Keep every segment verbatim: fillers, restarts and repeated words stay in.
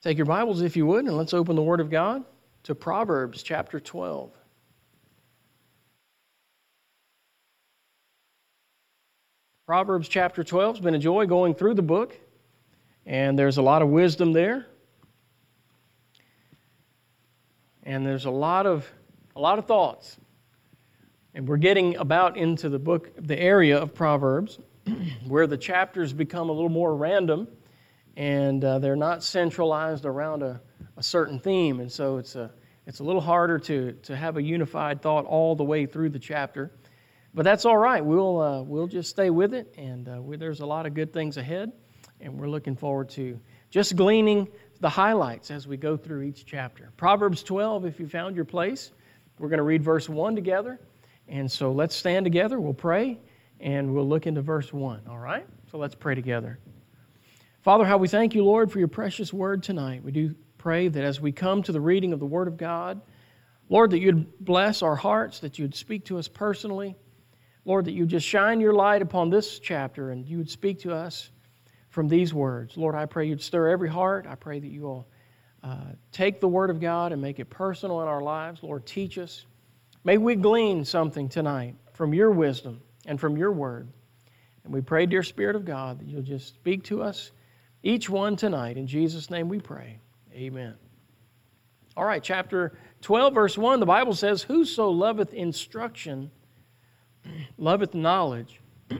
Take your Bibles, if you would, and let's open the Word of God to Proverbs chapter twelve. Proverbs chapter twelve has been a joy going through the book, and there's a lot of wisdom there. And there's a lot of a lot of thoughts. And we're getting about into the book, the area of Proverbs, where the chapters become a little more random, and uh, they're not centralized around a, a certain theme. And so it's a it's a little harder to to have a unified thought all the way through the chapter. But that's all right. We'll uh, we'll just stay with it, and uh, we, there's a lot of good things ahead, and we're looking forward to just gleaning the highlights as we go through each chapter. Proverbs twelve, if you found your place, we're going to read verse one together. And so let's stand together, we'll pray, and we'll look into verse one, all right? So let's pray together. Father, how we thank you, Lord, for your precious word tonight. We do pray that as we come to the reading of the Word of God, Lord, that you'd bless our hearts, that you'd speak to us personally. Lord, that you'd just shine your light upon this chapter and you would speak to us from these words. Lord, I pray you'd stir every heart. I pray that you will uh, take the Word of God and make it personal in our lives. Lord, teach us. May we glean something tonight from your wisdom and from your Word. And we pray, dear Spirit of God, that you'll just speak to us, each one tonight. In Jesus' name we pray. Amen. All right, chapter twelve, verse one, the Bible says, "Whoso loveth instruction loveth knowledge,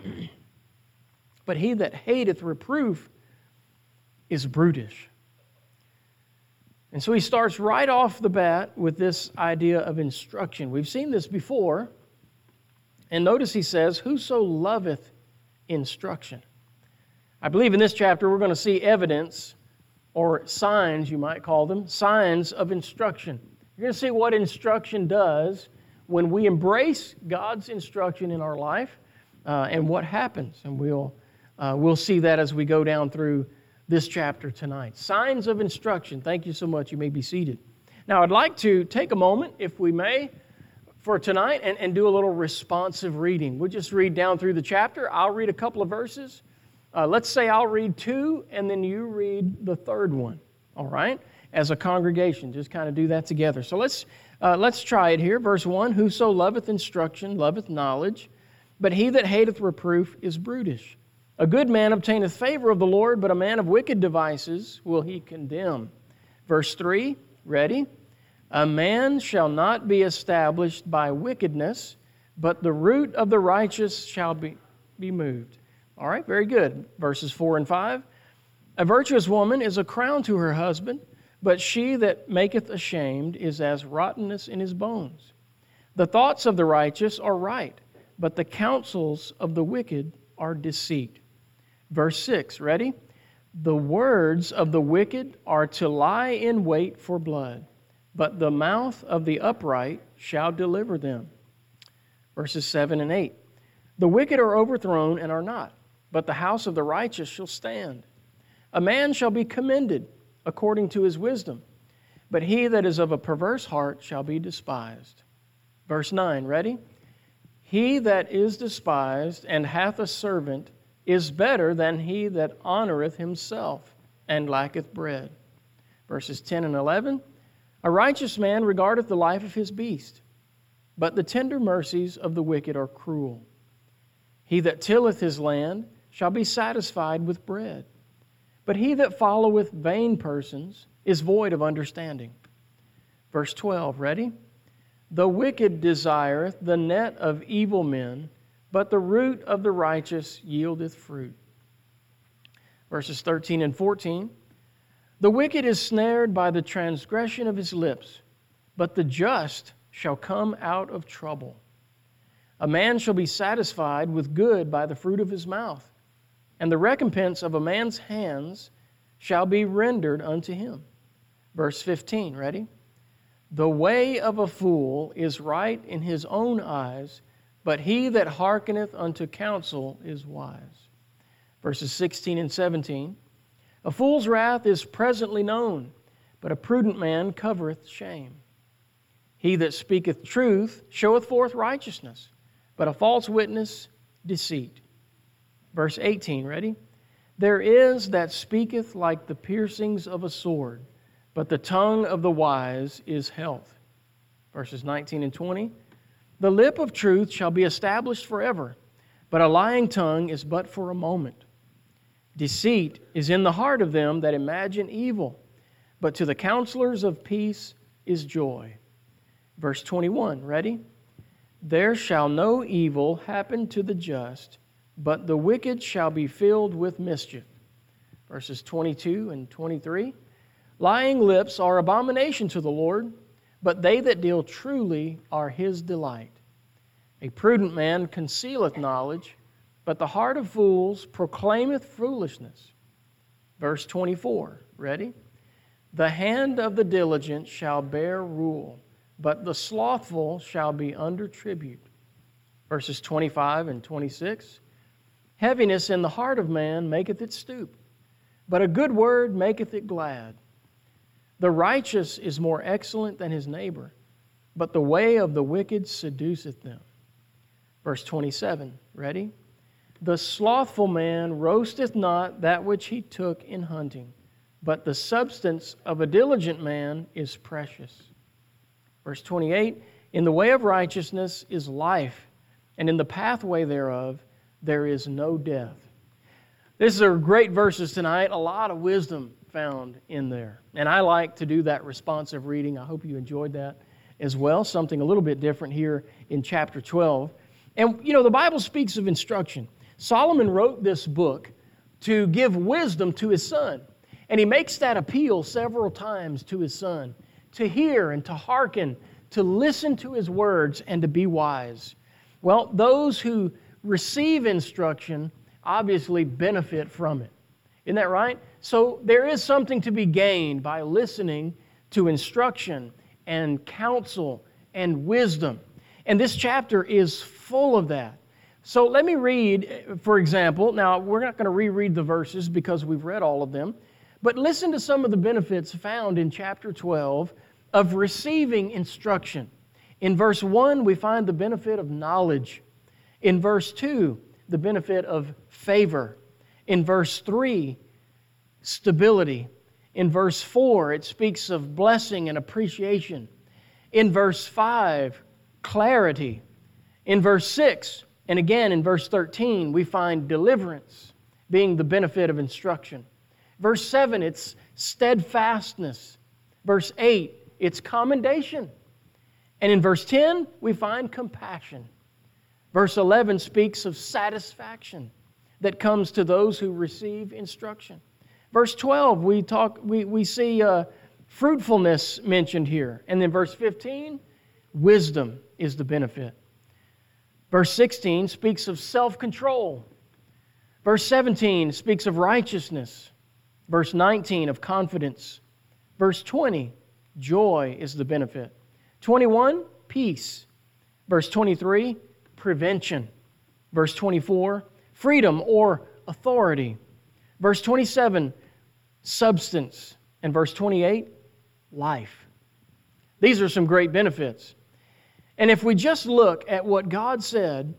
but he that hateth reproof is brutish." And so he starts right off the bat with this idea of instruction. We've seen this before, and notice he says, "Whoso loveth instruction." I believe in this chapter we're going to see evidence, or signs you might call them, signs of instruction. You're going to see what instruction does when we embrace God's instruction in our life, uh, and what happens. And we'll uh, we'll see that as we go down through this chapter tonight. Signs of instruction. Thank you so much. You may be seated. Now, I'd like to take a moment, if we may, for tonight and, and do a little responsive reading. We'll just read down through the chapter. I'll read a couple of verses. Uh, let's say I'll read two, and then you read the third one. All right? As a congregation, just kind of do that together. So let's uh, let's try it here. Verse one, "Whoso loveth instruction loveth knowledge, but he that hateth reproof is brutish. A good man obtaineth favor of the Lord, but a man of wicked devices will he condemn." Verse three, ready? "A man shall not be established by wickedness, but the root of the righteous shall be, be moved." All right, very good. Verses four and five. "A virtuous woman is a crown to her husband, but she that maketh ashamed is as rottenness in his bones. The thoughts of the righteous are right, but the counsels of the wicked are deceit." Verse six, ready? "The words of the wicked are to lie in wait for blood, but the mouth of the upright shall deliver them." Verses seven and eight. "The wicked are overthrown and are not, but the house of the righteous shall stand. A man shall be commended according to his wisdom, but he that is of a perverse heart shall be despised." Verse nine, ready? "He that is despised and hath a servant is better than he that honoreth himself and lacketh bread." Verses ten and eleven, "A righteous man regardeth the life of his beast, but the tender mercies of the wicked are cruel. He that tilleth his land shall be satisfied with bread, but he that followeth vain persons is void of understanding." Verse twelve, ready? "The wicked desireth the net of evil men, but the root of the righteous yieldeth fruit." Verses thirteen and fourteen, "The wicked is snared by the transgression of his lips, but the just shall come out of trouble. A man shall be satisfied with good by the fruit of his mouth, and the recompense of a man's hands shall be rendered unto him." Verse fifteen, ready? "The way of a fool is right in his own eyes, but he that hearkeneth unto counsel is wise." Verses sixteen and seventeen, "A fool's wrath is presently known, but a prudent man covereth shame. He that speaketh truth showeth forth righteousness, but a false witness deceit." Verse eighteen, ready? "There is that speaketh like the piercings of a sword, but the tongue of the wise is health. Verses nineteen and twenty. The lip of truth shall be established forever, but a lying tongue is but for a moment. Deceit is in the heart of them that imagine evil, but to the counselors of peace is joy. Verse twenty-one, ready? There shall no evil happen to the just, but the wicked shall be filled with mischief. Verses twenty-two and twenty-three. Lying lips are abomination to the Lord, but they that deal truly are His delight. A prudent man concealeth knowledge, but the heart of fools proclaimeth foolishness. Verse twenty-four, ready? The hand of the diligent shall bear rule, but the slothful shall be under tribute. Verses twenty-five and twenty-six. Heaviness in the heart of man maketh it stoop, but a good word maketh it glad. The righteous is more excellent than his neighbor, but the way of the wicked seduceth them. Verse twenty-seven, ready? The slothful man roasteth not that which he took in hunting, but the substance of a diligent man is precious. Verse twenty-eight, in the way of righteousness is life, and in the pathway thereof there is no death. These are great verses tonight, a lot of wisdom found in there. And I like to do that responsive reading. I hope you enjoyed that as well. Something a little bit different here in chapter twelve. And, you know, the Bible speaks of instruction. Solomon wrote this book to give wisdom to his son. And he makes that appeal several times to his son, to hear and to hearken, to listen to his words and to be wise. Well, those who receive instruction obviously benefit from it. Isn't that right? So there is something to be gained by listening to instruction and counsel and wisdom. And this chapter is full of that. So let me read, for example, now we're not going to reread the verses because we've read all of them, but listen to some of the benefits found in chapter twelve of receiving instruction. In verse one, we find the benefit of knowledge. In verse two, the benefit of favor. In verse three, stability. In verse four, it speaks of blessing and appreciation. In verse five, clarity. In verse six, and again in verse thirteen, we find deliverance being the benefit of instruction. Verse seven, it's steadfastness. Verse eight, it's commendation. And in verse ten, we find compassion. Verse eleven speaks of satisfaction that comes to those who receive instruction. Verse twelve, we talk, we, we see uh, fruitfulness mentioned here. And then verse fifteen, wisdom is the benefit. Verse sixteen speaks of self-control. Verse seventeen speaks of righteousness. Verse nineteen of confidence. Verse twenty, joy is the benefit. twenty-one, peace. Verse twenty-three, prevention. Verse twenty-four, freedom or authority. Verse twenty-seven, substance. And verse twenty-eight, life. These are some great benefits. And if we just look at what God said,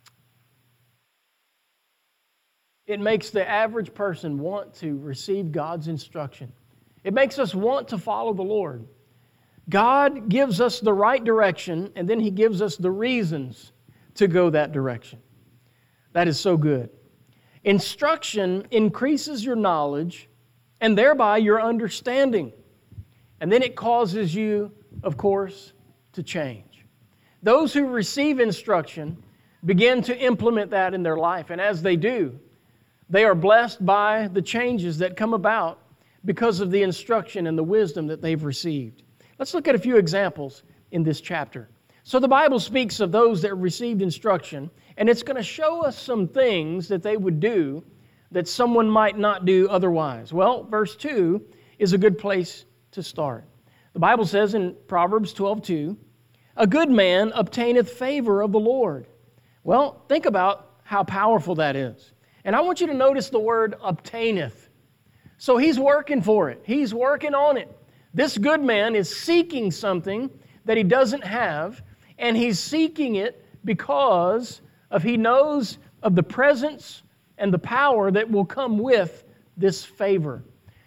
it makes the average person want to receive God's instruction. It makes us want to follow the Lord. God gives us the right direction, and then He gives us the reasons to go that direction. That is so good. Instruction increases your knowledge and thereby your understanding. And then it causes you, of course, to change. Those who receive instruction begin to implement that in their life. And as they do, they are blessed by the changes that come about because of the instruction and the wisdom that they've received. Let's look at a few examples in this chapter. So the Bible speaks of those that received instruction, and it's going to show us some things that they would do that someone might not do otherwise. Well, verse two is a good place to start. The Bible says in Proverbs twelve two, a good man obtaineth favor of the Lord. Well, think about how powerful that is. And I want you to notice the word obtaineth. So he's working for it. He's working on it. This good man is seeking something that he doesn't have, and he's seeking it because of he knows of the presence and the power that will come with this favor.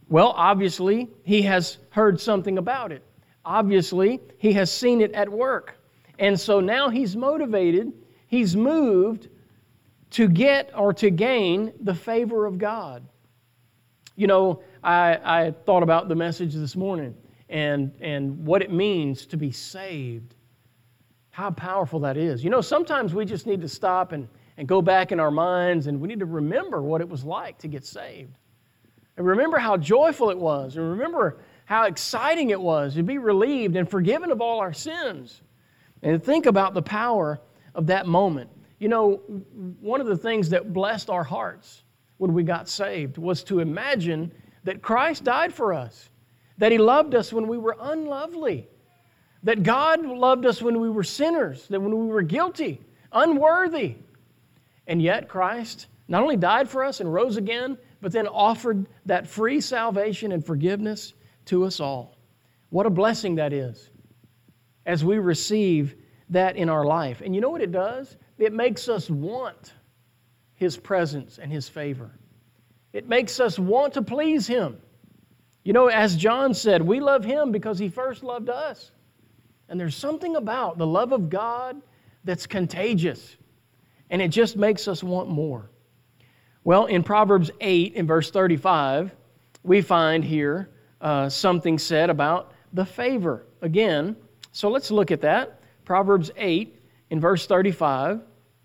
Well, obviously, he has heard something about it. Obviously, he has seen it at work. And so now he's motivated, he's moved to get or to gain the favor of God. You know, I, I thought about the message this morning and, and what it means to be saved. How powerful that is. You know, sometimes we just need to stop and, and go back in our minds, and we need to remember what it was like to get saved. And remember how joyful it was. And remember how exciting it was to be relieved and forgiven of all our sins. And think about the power of that moment. You know, one of the things that blessed our hearts when we got saved was to imagine that Christ died for us, that He loved us when we were unlovely, that God loved us when we were sinners, that when we were guilty, unworthy. And yet Christ not only died for us and rose again, but then offered that free salvation and forgiveness to us all. What a blessing that is as we receive that in our life. And you know what it does? It makes us want His presence and His favor. It makes us want to please Him. You know, as John said, we love Him because He first loved us. And there's something about the love of God that's contagious. And it just makes us want more. Well, in Proverbs eight, in verse thirty-five, we find here uh, something said about the favor again. So let's look at that. Proverbs eight, in verse thirty-five.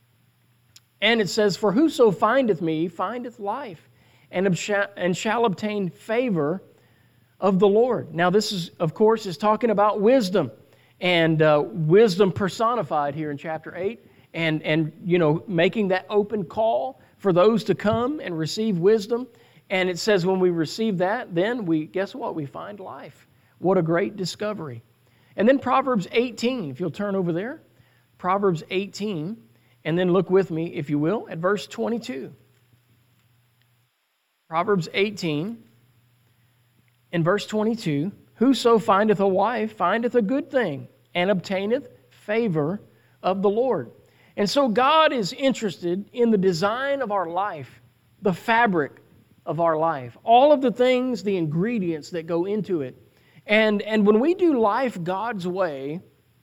And it says, "For whoso findeth me findeth life, and shall obtain favor of the Lord." Now this is, of course, is talking about wisdom. And uh, wisdom personified here in chapter eight. And, and, you know, making that open call for those to come and receive wisdom. And it says when we receive that, then we, guess what? We find life. What a great discovery. And then Proverbs eighteen, if you'll turn over there. Proverbs eighteen, and then look with me, if you will, at verse twenty-two. Proverbs eighteen, in verse twenty-two, "Whoso findeth a wife findeth a good thing, and obtaineth favor of the Lord." And so God is interested in the design of our life, the fabric of our life, all of the things, the ingredients that go into it. And, and when we do life God's way,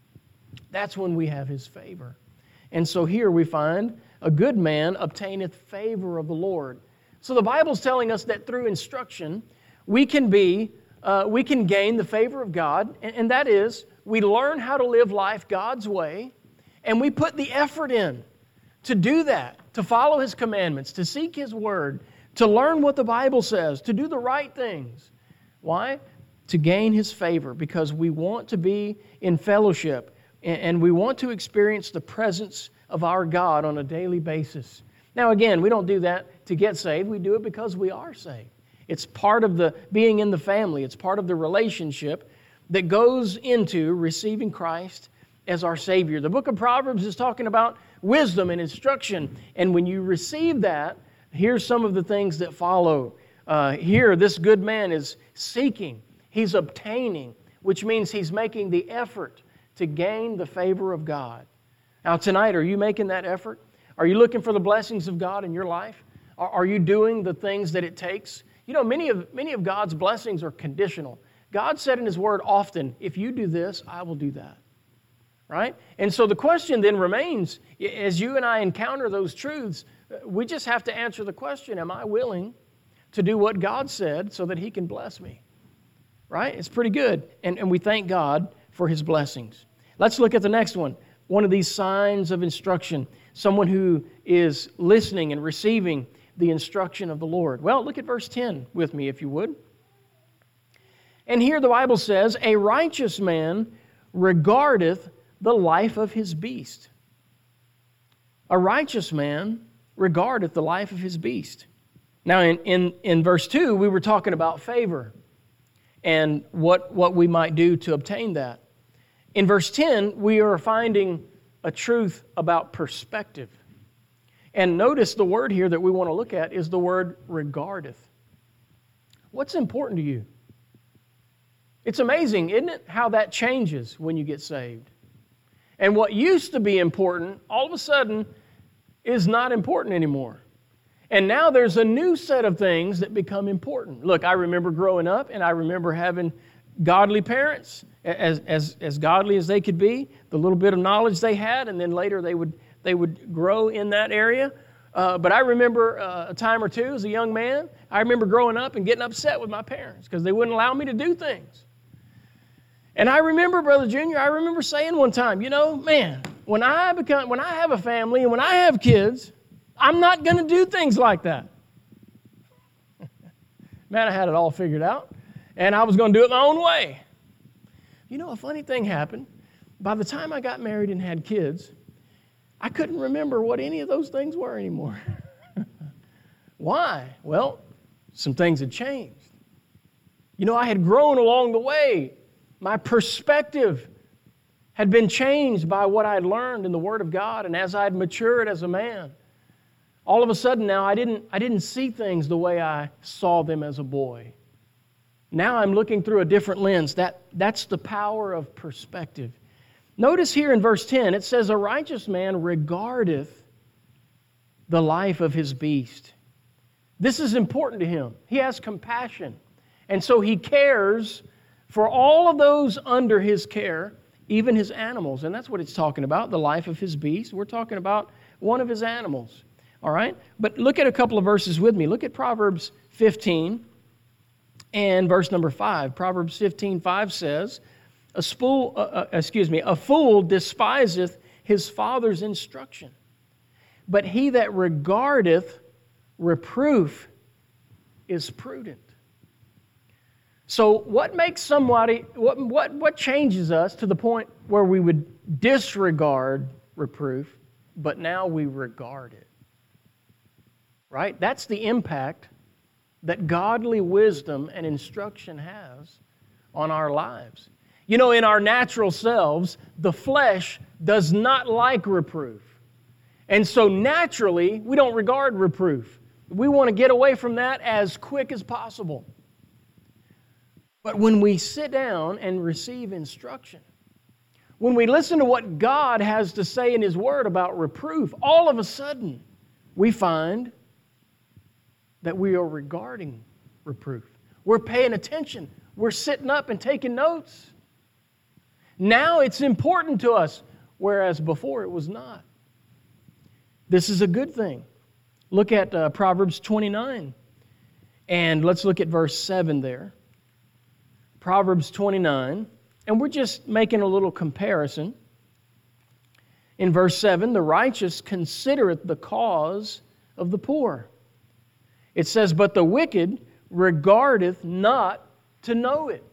that's when we have His favor. And so here we find a good man obtaineth favor of the Lord. So the Bible's telling us that through instruction, we can be, uh, we can gain the favor of God, and, and that is, we learn how to live life God's way, and we put the effort in to do that, to follow His commandments, to seek His Word, to learn what the Bible says, to do the right things. Why? To gain His favor, because we want to be in fellowship, and we want to experience the presence of our God on a daily basis. Now again, we don't do that to get saved. We do it because we are saved. It's part of the being in the family. It's part of the relationship that goes into receiving Christ as our Savior. The book of Proverbs is talking about wisdom and instruction. And when you receive that, here's some of the things that follow. Uh, here, this good man is seeking. He's obtaining, which means he's making the effort to gain the favor of God. Now tonight, are you making that effort? Are you looking for the blessings of God in your life? Are, are you doing the things that it takes? You know, many of, many of God's blessings are conditional. God said in His Word often, if you do this, I will do that. Right? And so the question then remains, as you and I encounter those truths, we just have to answer the question, am I willing to do what God said so that He can bless me? Right? It's pretty good. And, and we thank God for His blessings. Let's look at the next one. One of these signs of instruction. Someone who is listening and receiving the instruction of the Lord. Well, look at verse ten with me, if you would. And here the Bible says, "A righteous man regardeth the life of his beast." A righteous man regardeth the life of his beast. Now, in, in, in verse two, we were talking about favor and what, what we might do to obtain that. In verse ten, we are finding a truth about perspective. And notice the word here that we want to look at is the word regardeth. What's important to you? It's amazing, isn't it, how that changes when you get saved. And what used to be important, all of a sudden, is not important anymore. And now there's a new set of things that become important. Look, I remember growing up, and I remember having godly parents, as, as, as godly as they could be, the little bit of knowledge they had, and then later they would, they would grow in that area. Uh, but I remember uh, a time or two as a young man, I remember growing up and getting upset with my parents because they wouldn't allow me to do things. And I remember, Brother Junior, I remember saying one time, you know, man, when I become, when I have a family and when I have kids, I'm not going to do things like that. Man, I had it all figured out, and I was going to do it my own way. You know, a funny thing happened. By the time I got married and had kids, I couldn't remember what any of those things were anymore. Why? Well, some things had changed. You know, I had grown along the way. My perspective had been changed by what I had learned in the Word of God, and as I had matured as a man, all of a sudden now I didn't, I didn't see things the way I saw them as a boy. Now I'm looking through a different lens. That, that's the power of perspective. Notice here in verse ten, it says, "A righteous man regardeth the life of his beast." This is important to him. He has compassion. And so he cares for all of those under his care, even his animals. And that's what it's talking about, the life of his beast. We're talking about one of his animals. All right? But look at a couple of verses with me. Look at Proverbs fifteen and verse number five. Proverbs fifteen five says, A spool, uh, uh, excuse me, a fool despiseth his father's instruction, but he that regardeth reproof is prudent. So what makes somebody, what, what, what changes us to the point where we would disregard reproof, but now we regard it? Right? That's the impact that godly wisdom and instruction has on our lives. You know, in our natural selves, the flesh does not like reproof. And so naturally, we don't regard reproof. We want to get away from that as quick as possible. But when we sit down and receive instruction, when we listen to what God has to say in His Word about reproof, all of a sudden we find that we are regarding reproof. We're paying attention. We're sitting up and taking notes. Now it's important to us, whereas before it was not. This is a good thing. Look at uh, Proverbs twenty-nine, and let's look at verse seven there. Proverbs twenty-nine, and we're just making a little comparison. In verse seven, "The righteous considereth the cause of the poor." It says, "But the wicked regardeth not to know it."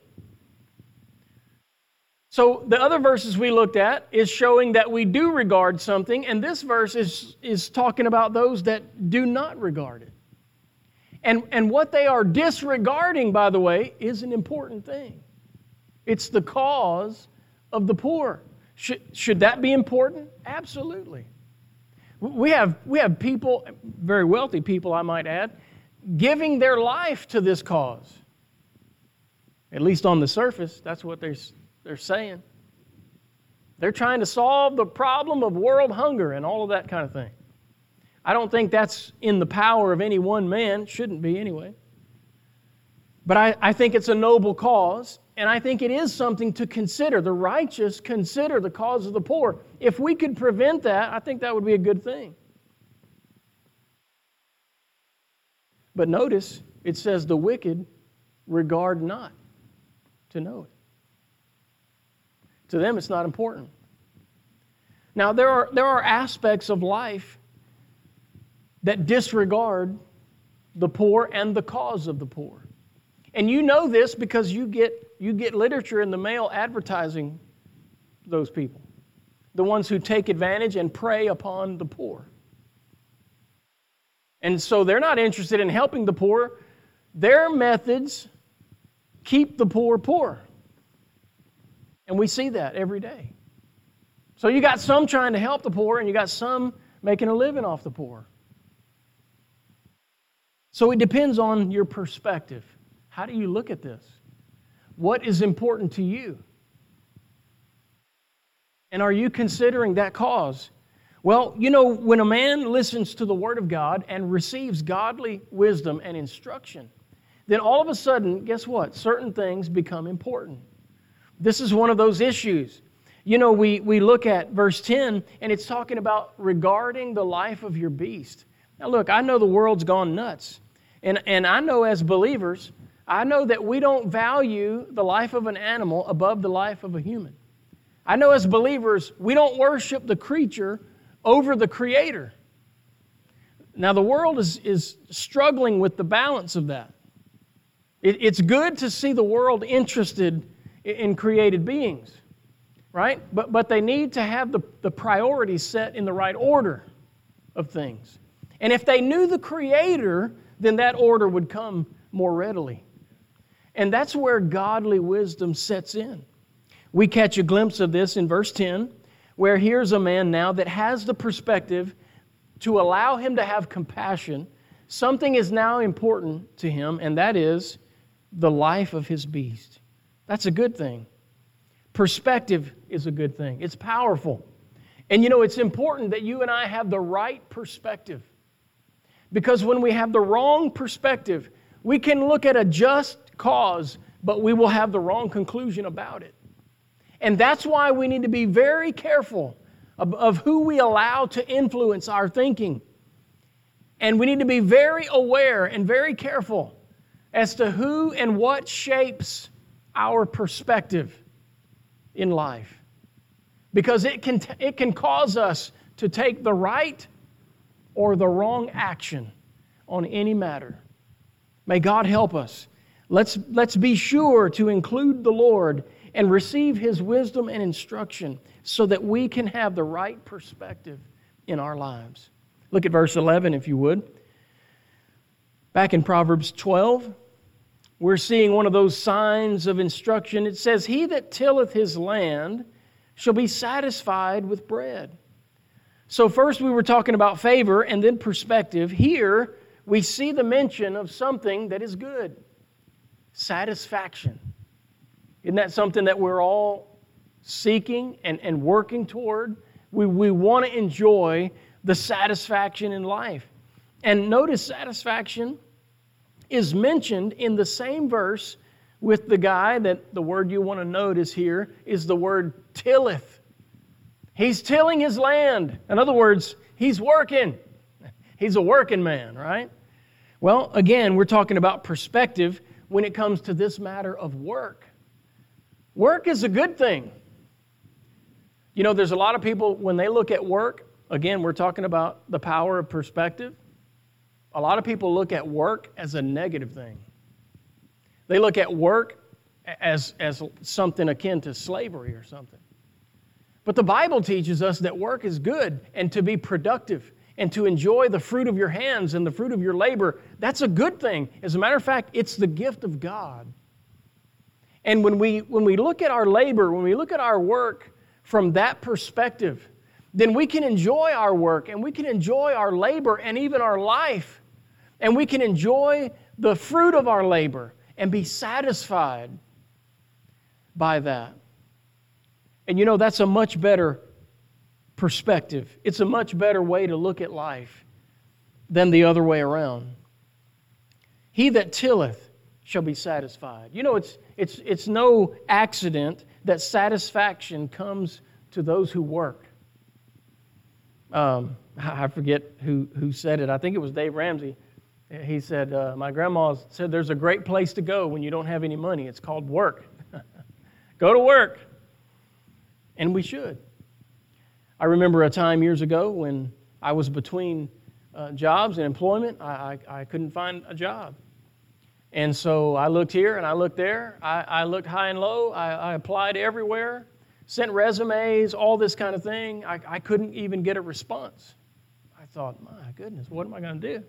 So the other verses we looked at is showing that we do regard something, and this verse is, is talking about those that do not regard it. And, and what they are disregarding, by the way, is an important thing. It's the cause of the poor. Should, should that be important? Absolutely. We have, we have people, very wealthy people I might add, giving their life to this cause. At least on the surface, that's what they're, they're saying. They're trying to solve the problem of world hunger and all of that kind of thing. I don't think that's in the power of any one man. Shouldn't be anyway. But I, I think it's a noble cause, and I think it is something to consider. The righteous consider the cause of the poor. If we could prevent that, I think that would be a good thing. But notice, it says the wicked regard not to know it. To them, it's not important. Now, there are, there are aspects of life that disregard the poor and the cause of the poor. And you know this because you get, you get literature in the mail advertising those people. The ones who take advantage and prey upon the poor. And so they're not interested in helping the poor. Their methods keep the poor poor. And we see that every day. So you got some trying to help the poor, and you got some making a living off the poor. So it depends on your perspective. How do you look at this? What is important to you? And are you considering that cause? Well, you know, when a man listens to the Word of God and receives godly wisdom and instruction, then all of a sudden, guess what? Certain things become important. This is one of those issues. You know, we, we look at verse ten, and it's talking about regarding the life of your beast. Now look, I know the world's gone nuts. And, and I know as believers, I know that we don't value the life of an animal above the life of a human. I know as believers, we don't worship the creature over the Creator. Now the world is, is struggling with the balance of that. It, it's good to see the world interested in, in created beings. Right? But, but they need to have the, the priorities set in the right order of things. And if they knew the Creator, then that order would come more readily. And that's where godly wisdom sets in. We catch a glimpse of this in verse ten, where here's a man now that has the perspective to allow him to have compassion. Something is now important to him, and that is the life of his beast. That's a good thing. Perspective is a good thing. It's powerful. And you know, it's important that you and I have the right perspective. Because when we have the wrong perspective, we can look at a just cause, but we will have the wrong conclusion about it. And that's why we need to be very careful of, of who we allow to influence our thinking. And we need to be very aware and very careful as to who and what shapes our perspective in life. Because it can, it can cause us to take the right or the wrong action on any matter. May God help us. Let's, let's be sure to include the Lord and receive His wisdom and instruction so that we can have the right perspective in our lives. Look at verse eleven, if you would. Back in Proverbs twelve, we're seeing one of those signs of instruction. It says, "He that tilleth his land shall be satisfied with bread." So first we were talking about favor and then perspective. Here we see the mention of something that is good. Satisfaction. Isn't that something that we're all seeking and, and working toward? We, we want to enjoy the satisfaction in life. And notice satisfaction is mentioned in the same verse with the guy that the word you want to notice here is the word tilleth. He's tilling his land. In other words, he's working. He's a working man, right? Well, again, we're talking about perspective when it comes to this matter of work. Work is a good thing. You know, there's a lot of people, when they look at work, again, we're talking about the power of perspective. A lot of people look at work as a negative thing. They look at work as, as something akin to slavery or something. But the Bible teaches us that work is good and to be productive and to enjoy the fruit of your hands and the fruit of your labor. That's a good thing. As a matter of fact, it's the gift of God. And when we, when we look at our labor, when we look at our work from that perspective, then we can enjoy our work and we can enjoy our labor and even our life. And we can enjoy the fruit of our labor and be satisfied by that. And you know, that's a much better perspective. It's a much better way to look at life than the other way around. He that tilleth shall be satisfied. You know, it's it's it's no accident that satisfaction comes to those who work. Um, I forget who, who said it. I think it was Dave Ramsey. He said, uh, my grandma said there's a great place to go when you don't have any money. It's called work. Go to work. And we should. I remember a time years ago when I was between uh, jobs and employment. I, I, I couldn't find a job. And so I looked here and I looked there. I, I looked high and low. I, I applied everywhere, sent resumes, all this kind of thing. I, I couldn't even get a response. I thought, my goodness, what am I going to do?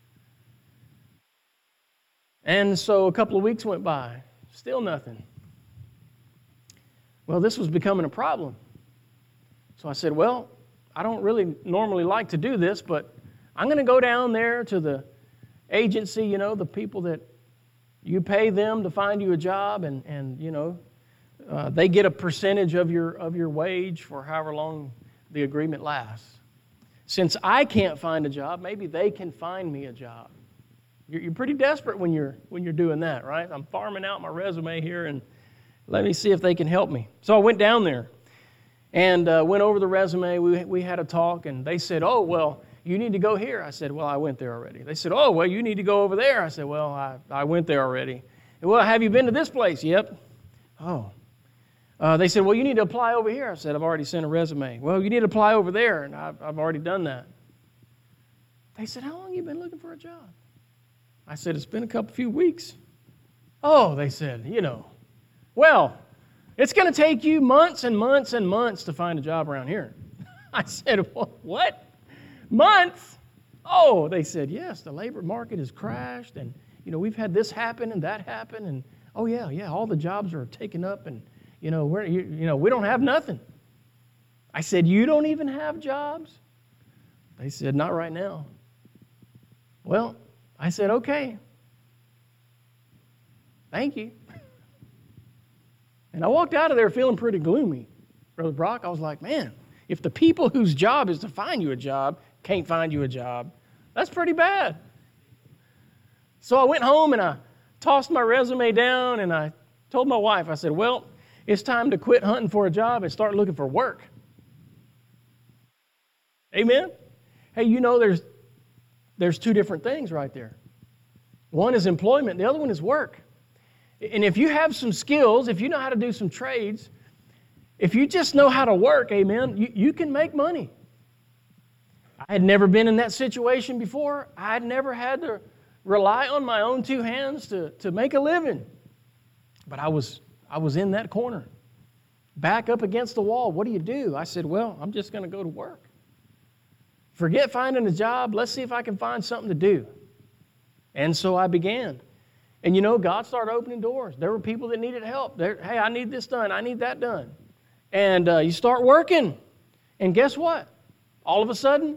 And so a couple of weeks went by, still nothing. Well, this was becoming a problem. So I said, well, I don't really normally like to do this, but I'm going to go down there to the agency, you know, the people that you pay them to find you a job, and, and you know, uh, they get a percentage of your of your wage for however long the agreement lasts. since I can't find a job, maybe they can find me a job. You're, you're pretty desperate when you're when you're doing that, right? I'm farming out my resume here, and let me see if they can help me. So I went down there and uh, went over the resume. We we had a talk, and they said, "Oh, well, you need to go here." I said, "Well, I went there already." They said, "Oh, well, you need to go over there." I said, "Well, I, I went there already." And, "Well, have you been to this place?" "Yep." "Oh." Uh, they said, "Well, you need to apply over here." I said, "I've already sent a resume." "Well, you need to apply over there," and I've, I've already done that. They said, "How long have you been looking for a job?" I said, "It's been a couple few weeks." "Oh," they said, "you know, well, it's going to take you months and months and months to find a job around here." I said, "What? Months?" "Oh," they said, "yes, the labor market has crashed, and, you know, we've had this happen and that happen, and, oh, yeah, yeah, all the jobs are taken up, and, you know, we're, you, you know, we don't have nothing." I said, "You don't even have jobs?" They said, "Not right now." Well, I said, "Okay. Thank you." And I walked out of there feeling pretty gloomy. Brother Brock, I was like, man, if the people whose job is to find you a job can't find you a job, that's pretty bad. So I went home and I tossed my resume down and I told my wife, I said, well, it's time to quit hunting for a job and start looking for work. Amen? Hey, you know there's there's two different things right there. One is employment, the other one is work. And if you have some skills, if you know how to do some trades, if you just know how to work, amen, you, you can make money. I had never been in that situation before. I had never had to rely on my own two hands to, to make a living. But I was I was in that corner, back up against the wall. What do you do? I said, well, I'm just going to go to work. Forget finding a job. Let's see if I can find something to do. And so I began. And you know, God started opening doors. There were people that needed help. They're, hey, I need this done. I need that done. And uh, you start working. And guess what? All of a sudden,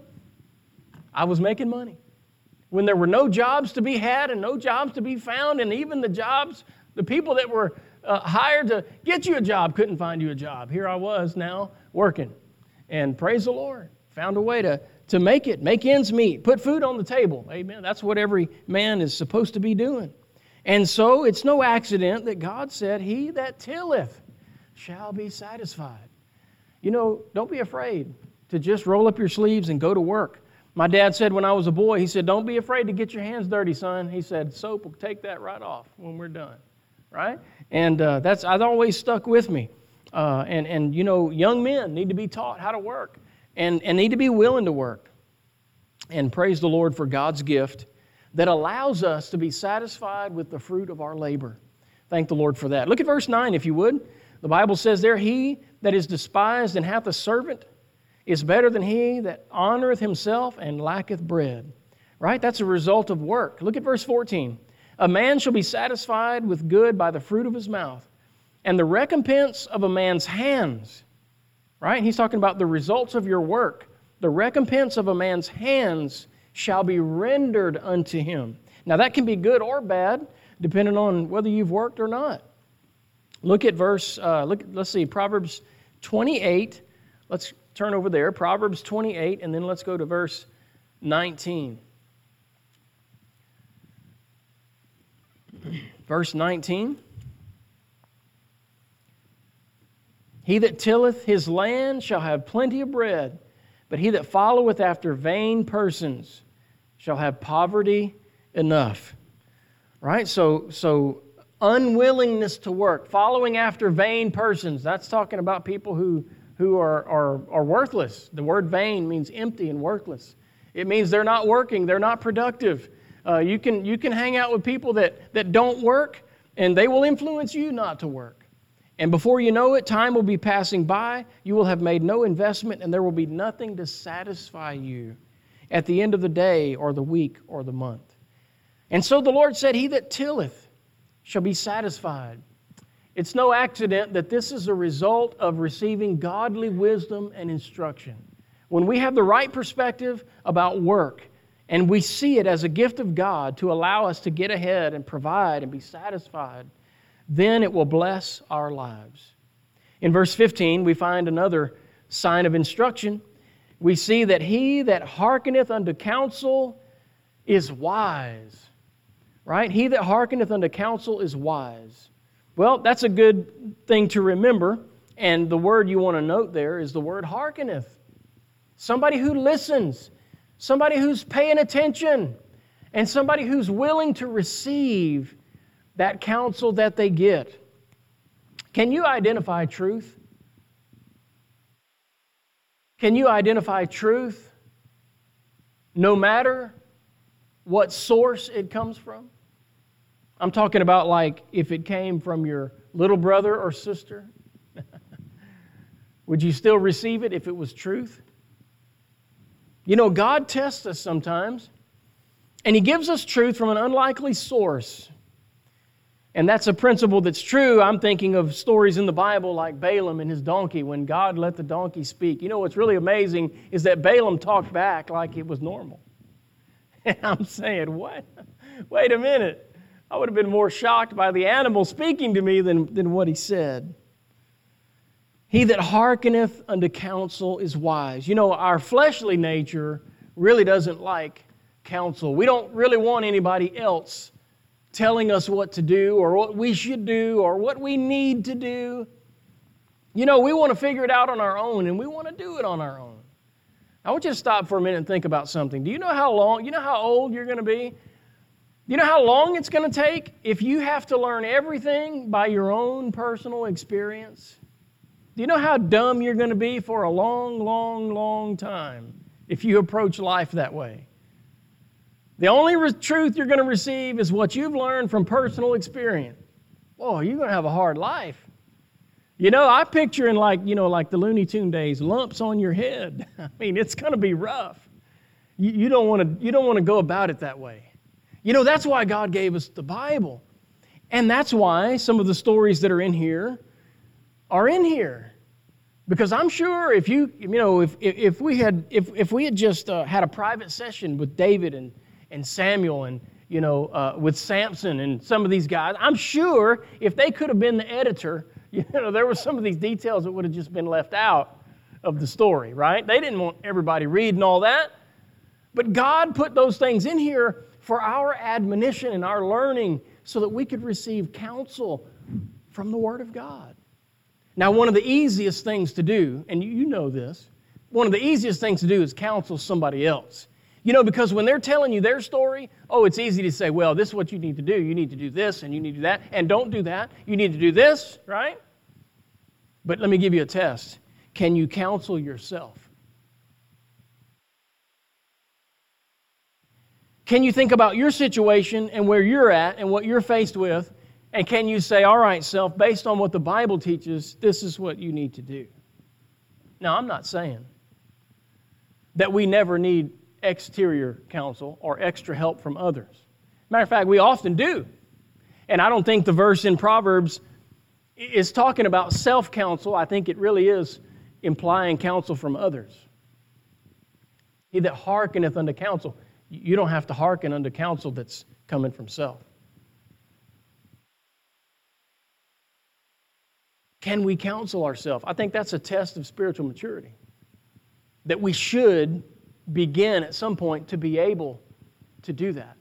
I was making money. When there were no jobs to be had and no jobs to be found, and even the jobs, the people that were uh, hired to get you a job couldn't find you a job. Here I was now working. And praise the Lord, found a way to, to make it, make ends meet, put food on the table. Amen. That's what every man is supposed to be doing. And so it's no accident that God said, he that tilleth shall be satisfied. You know, don't be afraid to just roll up your sleeves and go to work. My dad said when I was a boy, he said, don't be afraid to get your hands dirty, son. He said, soap will take that right off when we're done, right? And uh, that's I've always stuck with me. Uh, and, and, you know, young men need to be taught how to work and, and need to be willing to work. And praise the Lord for God's gift that allows us to be satisfied with the fruit of our labor. Thank the Lord for that. Look at verse nine, if you would. The Bible says there, he that is despised and hath a servant is better than he that honoreth himself and lacketh bread. Right? That's a result of work. Look at verse fourteen. A man shall be satisfied with good by the fruit of his mouth, and the recompense of a man's hands. Right? He's talking about the results of your work. The recompense of a man's hands shall be rendered unto him. Now that can be good or bad, depending on whether you've worked or not. Look at verse, uh, look, let's see, Proverbs twenty-eight. Let's turn over there, Proverbs twenty-eight, and then let's go to verse nineteen. Verse nineteen. He that tilleth his land shall have plenty of bread, but he that followeth after vain persons shall have poverty enough. Right? So, so unwillingness to work, following after vain persons, that's talking about people who, who are, are, are worthless. The word vain means empty and worthless. It means they're not working, they're not productive. Uh, you can, you can hang out with people that, that don't work, and they will influence you not to work. And before you know it, time will be passing by, you will have made no investment, and there will be nothing to satisfy you at the end of the day or the week or the month. And so the Lord said, he that tilleth shall be satisfied. It's no accident that this is a result of receiving godly wisdom and instruction. When we have the right perspective about work, and we see it as a gift of God to allow us to get ahead and provide and be satisfied, then it will bless our lives. In verse fifteen, we find another sign of instruction. we see that he that hearkeneth unto counsel is wise. Right? He that hearkeneth unto counsel is wise. Well, that's a good thing to remember. And the word you want to note there is the word hearkeneth. Somebody who listens. Somebody who's paying attention. And somebody who's willing to receive that counsel that they get. Can you identify truth? Can you identify truth no matter what source it comes from? I'm talking about like if it came from your little brother or sister. Would you still receive it if it was truth? You know, God tests us sometimes, and He gives us truth from an unlikely source. And that's a principle that's true. I'm thinking of stories in the Bible like Balaam and his donkey when God let the donkey speak. You know what's really amazing is that Balaam talked back like it was normal. And I'm saying, what? Wait a minute. I would have been more shocked by the animal speaking to me than, than what he said. He that hearkeneth unto counsel is wise. You know, our fleshly nature really doesn't like counsel. We don't really want anybody else telling us what to do or what we should do or what we need to do. You know, we want to figure it out on our own, and we want to do it on our own. I want you to stop for a minute and think about something. Do you know how long, you know how old you're going to be? Do you know how long it's going to take if you have to learn everything by your own personal experience? Do you know how dumb you're going to be for a long, long, long time if you approach life that way? The only re- truth you're going to receive is what you've learned from personal experience. Boy, you're going to have a hard life. You know, I picture in like, you know, like the Looney Tune days, lumps on your head. I mean, it's going to be rough. You, you don't want to, you don't want to go about it that way. You know, that's why God gave us the Bible. And that's why some of the stories that are in here are in here. Because I'm sure if you, you know, if if we had if if we had just uh, had a private session with David and and Samuel and, you know, uh, with Samson and some of these guys, I'm sure if they could have been the editor, you know, there were some of these details that would have just been left out of the story, right? They didn't want everybody reading all that. But God put those things in here for our admonition and our learning so that we could receive counsel from the Word of God. Now, one of the easiest things to do, and you know this, one of the easiest things to do is counsel somebody else. You know, because when they're telling you their story, oh, it's easy to say, well, this is what you need to do. You need to do this, and you need to do that, and don't do that. You need to do this, right? But let me give you a test. Can you counsel yourself? Can you think about your situation and where you're at and what you're faced with, and can you say, all right, self, based on what the Bible teaches, this is what you need to do? Now, I'm not saying that we never need exterior counsel or extra help from others. Matter of fact, we often do. And I don't think the verse in Proverbs is talking about self-counsel. I think it really is implying counsel from others. He that hearkeneth unto counsel. You don't have to hearken unto counsel that's coming from self. Can we counsel ourselves? I think that's a test of spiritual maturity. That we should begin at some point to be able to do that.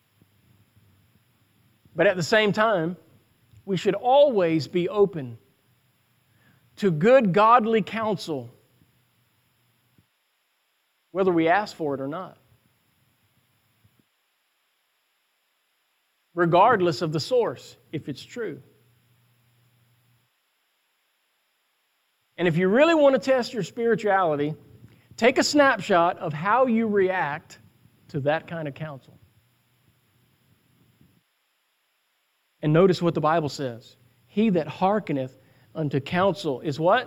But at the same time, we should always be open to good godly counsel, whether we ask for it or not. Regardless of the source, if it's true. And if you really want to test your spirituality, take a snapshot of how you react to that kind of counsel. And notice what the Bible says. He that hearkeneth unto counsel is what?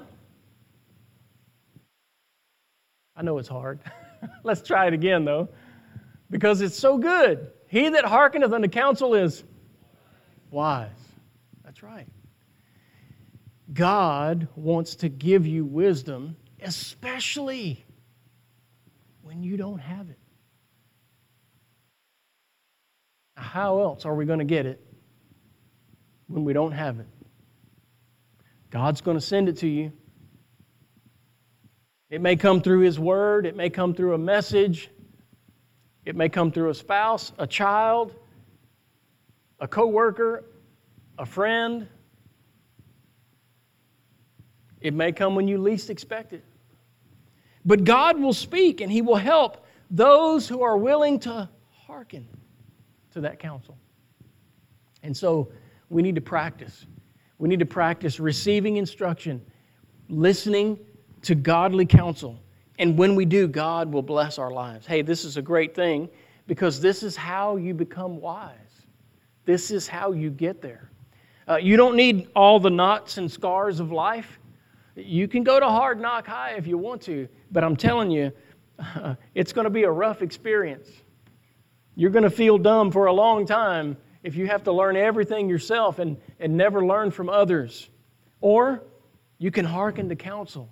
I know it's hard. Let's try it again, though, because it's so good. He that hearkeneth unto counsel is wise. That's right. God wants to give you wisdom, especially when you don't have it. How else are we going to get it when we don't have it? God's going to send it to you. It may come through His Word. It may come through a message. It may come through a spouse, a child, a coworker, a friend. It may come when you least expect it. But God will speak, and He will help those who are willing to hearken to that counsel. And so we need to practice. We need to practice receiving instruction, listening to godly counsel. And when we do, God will bless our lives. Hey, this is a great thing because this is how you become wise. This is how you get there. Uh, you don't need all the knots and scars of life. You can go to Hard Knock High if you want to, but I'm telling you, uh, it's going to be a rough experience. You're going to feel dumb for a long time if you have to learn everything yourself and, and never learn from others. Or you can hearken to counsel.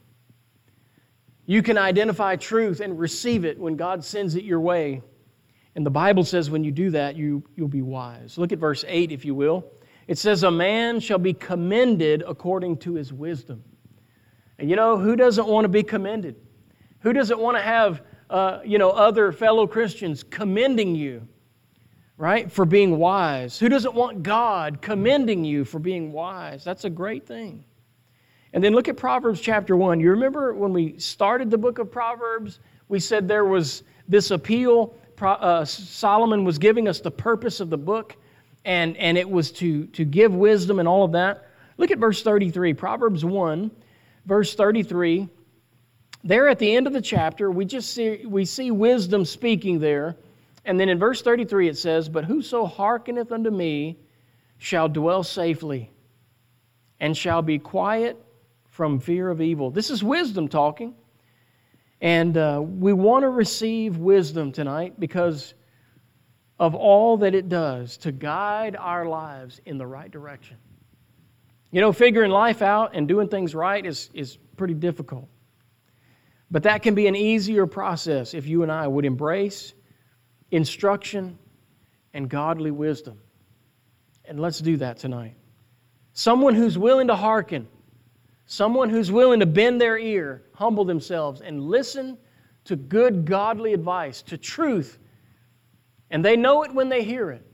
You can identify truth and receive it when God sends it your way. And the Bible says when you do that, you, you'll be wise. Look at verse eight, if you will. It says, a man shall be commended according to his wisdom. And you know, who doesn't want to be commended? Who doesn't want to have, uh, you know, other fellow Christians commending you, right, for being wise? Who doesn't want God commending you for being wise? That's a great thing. And then look at Proverbs chapter one. You remember when we started the book of Proverbs, we said there was this appeal. Uh, Solomon was giving us the purpose of the book, and, and it was to, to give wisdom and all of that. Look at verse thirty-three, Proverbs one, verse thirty-three. There at the end of the chapter, we just see, we see wisdom speaking there. And then in verse thirty-three it says, but whoso hearkeneth unto me shall dwell safely, and shall be quiet from fear of evil. This is wisdom talking. And uh, we want to receive wisdom tonight because of all that it does to guide our lives in the right direction. You know, figuring life out and doing things right is, is pretty difficult. But that can be an easier process if you and I would embrace instruction and godly wisdom. And let's do that tonight. Someone who's willing to hearken, someone who's willing to bend their ear, humble themselves, and listen to good godly advice, to truth, and they know it when they hear it.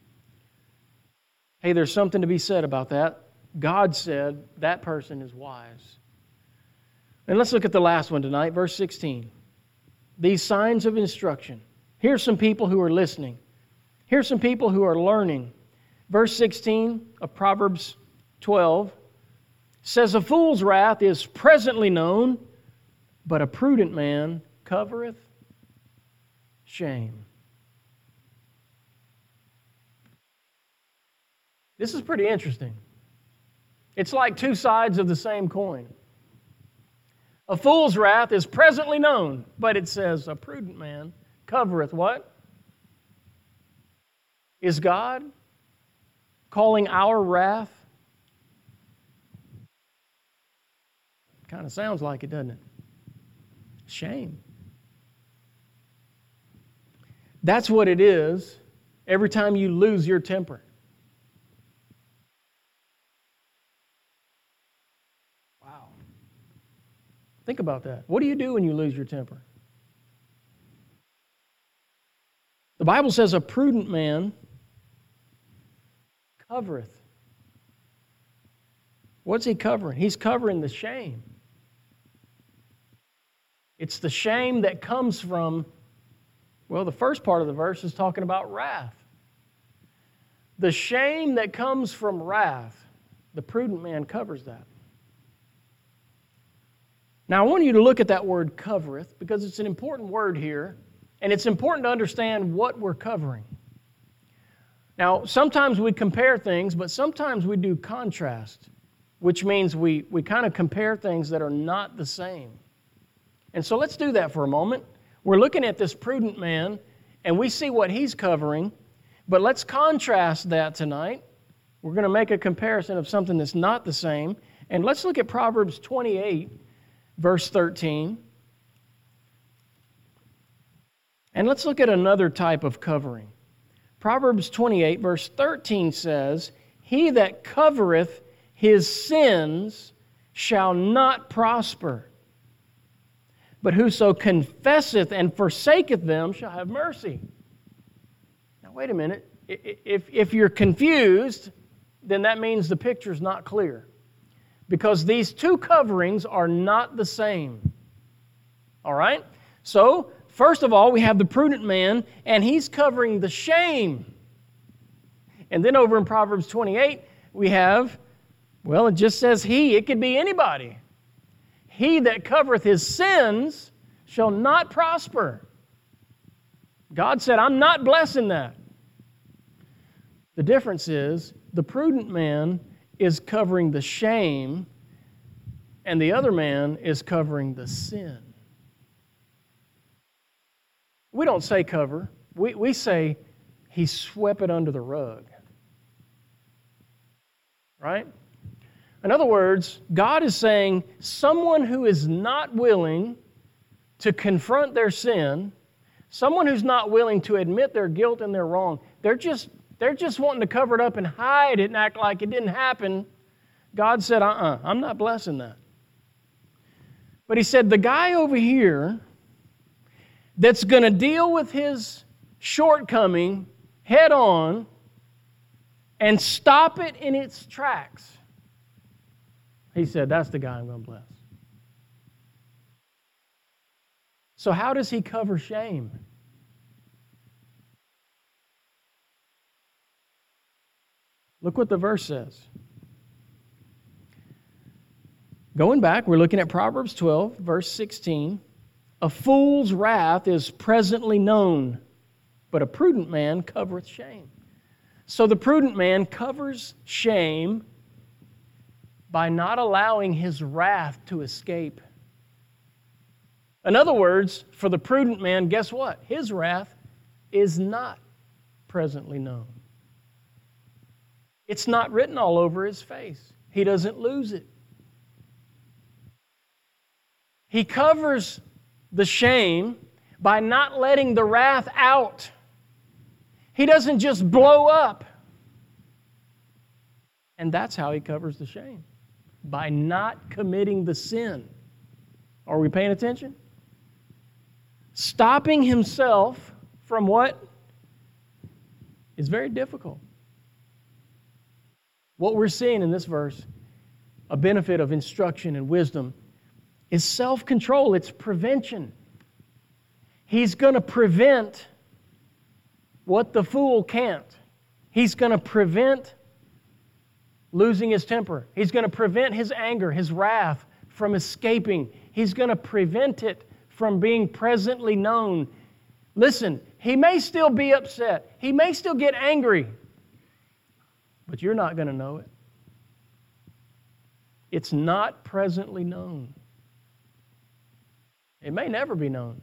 Hey, there's something to be said about that. God said that person is wise. And let's look at the last one tonight, verse sixteen. These signs of instruction. Here's some people who are listening. Here's some people who are learning. Verse sixteen of Proverbs twelve says, a fool's wrath is presently known, but a prudent man covereth shame. This is pretty interesting. It's like two sides of the same coin. A fool's wrath is presently known, but it says a prudent man covereth what? Is God calling our wrath? Kind of sounds like it, doesn't it? Shame. That's what it is every time you lose your temper. Wow. Think about that. What do you do when you lose your temper? The Bible says a prudent man covereth. What's he covering? He's covering the shame. It's the shame that comes from, well, the first part of the verse is talking about wrath. The shame that comes from wrath, the prudent man covers that. Now, I want you to look at that word covereth because it's an important word here, and it's important to understand what we're covering. Now, sometimes we compare things, but sometimes we do contrast, which means we, we kind of compare things that are not the same. And so let's do that for a moment. We're looking at this prudent man, and we see what he's covering, but let's contrast that tonight. We're going to make a comparison of something that's not the same. And let's look at Proverbs twenty-eight, verse thirteen. And let's look at another type of covering. Proverbs twenty-eight, verse thirteen says, he that covereth his sins shall not prosper, but whoso confesseth and forsaketh them shall have mercy. Now, wait a minute. If, if you're confused, then that means the picture's not clear. Because these two coverings are not the same. All right? So, first of all, we have the prudent man, and he's covering the shame. And then over in Proverbs twenty-eight, we have, well, it just says he. It could be anybody. He that covereth his sins shall not prosper. God said, I'm not blessing that. The difference is, the prudent man is covering the shame, and the other man is covering the sin. We don't say cover. We, we say he swept it under the rug. Right? In other words, God is saying someone who is not willing to confront their sin, someone who's not willing to admit their guilt and their wrong, they're just, they're just wanting to cover it up and hide it and act like it didn't happen. God said, uh-uh, I'm not blessing that. But he said, the guy over here that's going to deal with his shortcoming head on and stop it in its tracks, he said, that's the guy I'm going to bless. So how does he cover shame? Look what the verse says. Going back, we're looking at Proverbs twelve, verse sixteen. A fool's wrath is presently known, but a prudent man covereth shame. So the prudent man covers shame by not allowing his wrath to escape. In other words, for the prudent man, guess what? His wrath is not presently known. It's not written all over his face. He doesn't lose it. He covers the shame by not letting the wrath out. He doesn't just blow up. And that's how he covers the shame. By not committing the sin. Are we paying attention? Stopping himself from what is very difficult. What we're seeing in this verse, a benefit of instruction and wisdom, is self-control. It's prevention. He's going to prevent what the fool can't. He's going to prevent losing his temper. He's going to prevent his anger, his wrath from escaping. He's going to prevent it from being presently known. Listen, he may still be upset. He may still get angry. But you're not going to know it. It's not presently known. It may never be known.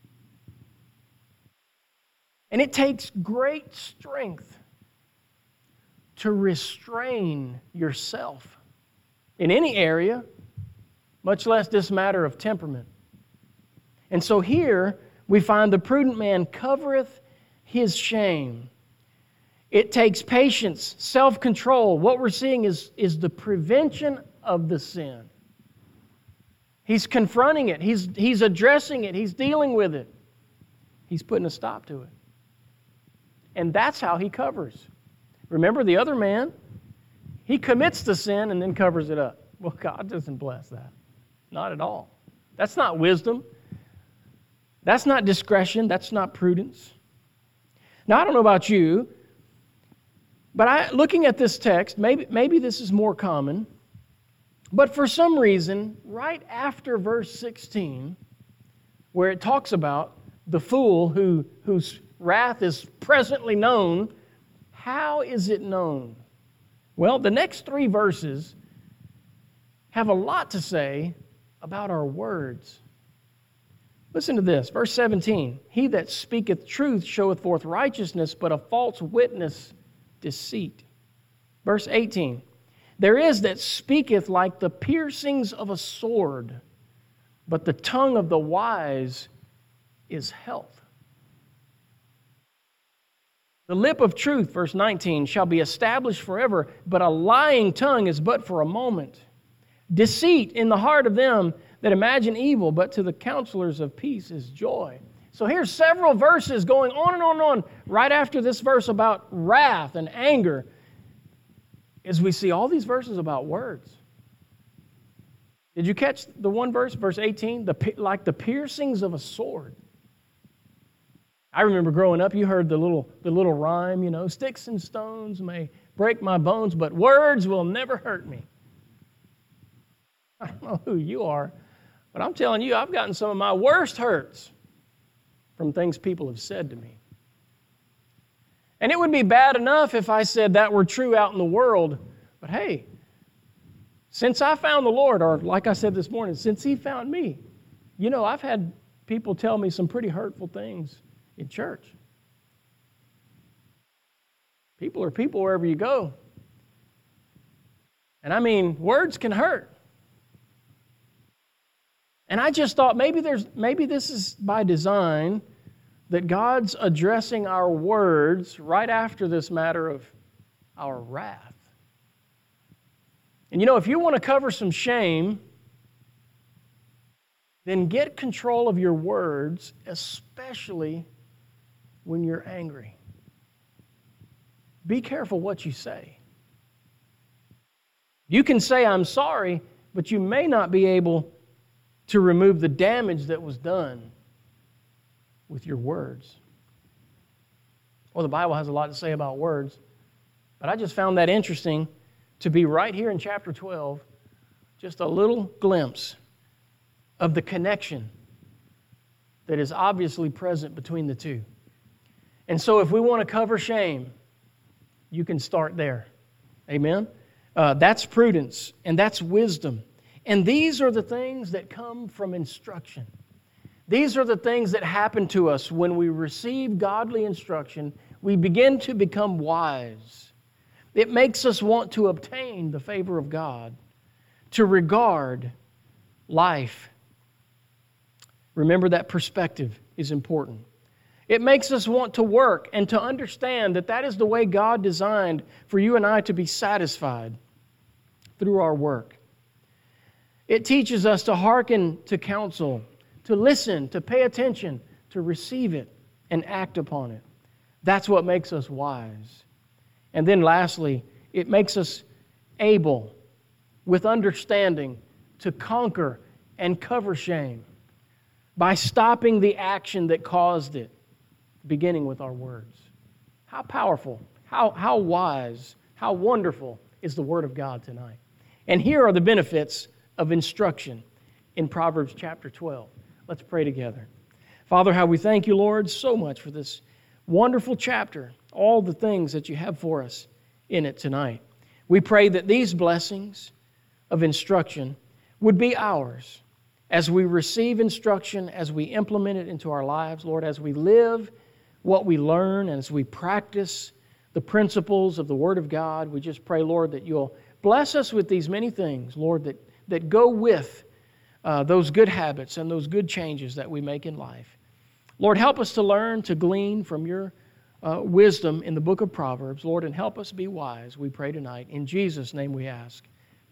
And it takes great strength to restrain yourself in any area, much less this matter of temperament. And so here we find the prudent man covereth his shame. It takes patience, self-control. What we're seeing is, is the prevention of the sin. He's confronting it. He's, he's addressing it. He's dealing with it. He's putting a stop to it. And that's how he covers. Remember the other man? He commits the sin and then covers it up. Well, God doesn't bless that. Not at all. That's not wisdom. That's not discretion. That's not prudence. Now, I don't know about you, but I, looking at this text, maybe, maybe this is more common, but for some reason, right after verse sixteen, where it talks about the fool who, whose wrath is presently known, how is it known? Well, the next three verses have a lot to say about our words. Listen to this, verse seventeen. He that speaketh truth showeth forth righteousness, but a false witness deceit. Verse eighteen. There is that speaketh like the piercings of a sword, but the tongue of the wise is health. The lip of truth, verse nineteen, shall be established forever, but a lying tongue is but for a moment. Deceit in the heart of them that imagine evil, but to the counselors of peace is joy. So here's several verses going on and on and on right after this verse about wrath and anger, as we see all these verses about words. Did you catch the one verse, verse eighteen? The, like the piercings of a sword. I remember growing up, you heard the little, the little rhyme, you know, sticks and stones may break my bones, but words will never hurt me. I don't know who you are, but I'm telling you, I've gotten some of my worst hurts from things people have said to me. And it would be bad enough if I said that were true out in the world, but hey, since I found the Lord, or like I said this morning, since He found me, you know, I've had people tell me some pretty hurtful things in church. People are people wherever you go. And I mean, words can hurt. And I just thought maybe there's maybe this is by design, that God's addressing our words right after this matter of our wrath. And you know, if you want to cover some shame, then get control of your words, especially when you're angry. Be careful what you say. You can say, I'm sorry, but you may not be able to remove the damage that was done with your words. Well, the Bible has a lot to say about words, but I just found that interesting to be right here in chapter twelve, just a little glimpse of the connection that is obviously present between the two. And so if we want to cover shame, you can start there. Amen? Uh, that's prudence, and that's wisdom. And these are the things that come from instruction. These are the things that happen to us when we receive godly instruction. We begin to become wise. It makes us want to obtain the favor of God, to regard life. Remember that perspective is important. It makes us want to work and to understand that that is the way God designed for you and I to be satisfied through our work. It teaches us to hearken to counsel, to listen, to pay attention, to receive it and act upon it. That's what makes us wise. And then lastly, it makes us able, with understanding, to conquer and cover shame by stopping the action that caused it, beginning with our words. How powerful, how, how wise, how wonderful is the Word of God tonight. And here are the benefits of instruction in Proverbs chapter twelve. Let's pray together. Father, how we thank you, Lord, so much for this wonderful chapter, all the things that you have for us in it tonight. We pray that these blessings of instruction would be ours as we receive instruction, as we implement it into our lives, Lord, as we live what we learn, and as we practice the principles of the Word of God. We just pray, Lord, that you'll bless us with these many things, Lord, that that go with uh, those good habits and those good changes that we make in life. Lord, help us to learn to glean from your uh, wisdom in the book of Proverbs, Lord, and help us be wise, we pray tonight. In Jesus' name we ask.